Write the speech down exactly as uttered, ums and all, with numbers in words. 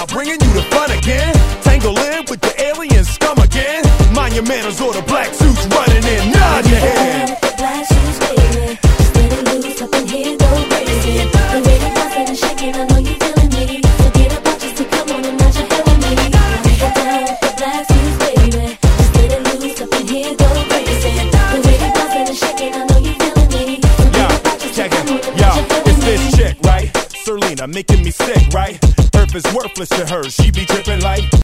bringing you the fun again. Tangle in with the alien scum again. Mind your manners or the black suits running in. Nod your head. The black shoes, baby. Steady loose up in here, go crazy. The way you're bouncing and shaking, I know you feeling me. Forget about you, so come on and nod your head with me. Get down with the black shoes, baby. Steady loose up in here, go crazy. The way you're bouncing and shaking, I know you feeling me. Yo, check it. Yo, it's this chick, right? Serlina making me sick, right? Earth is worthless to her. She be tripping like